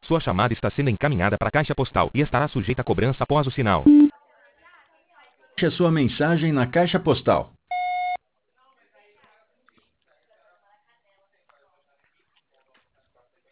Sua chamada está sendo encaminhada para a caixa postal e estará sujeita a cobrança após o sinal. Deixe a sua mensagem na caixa postal.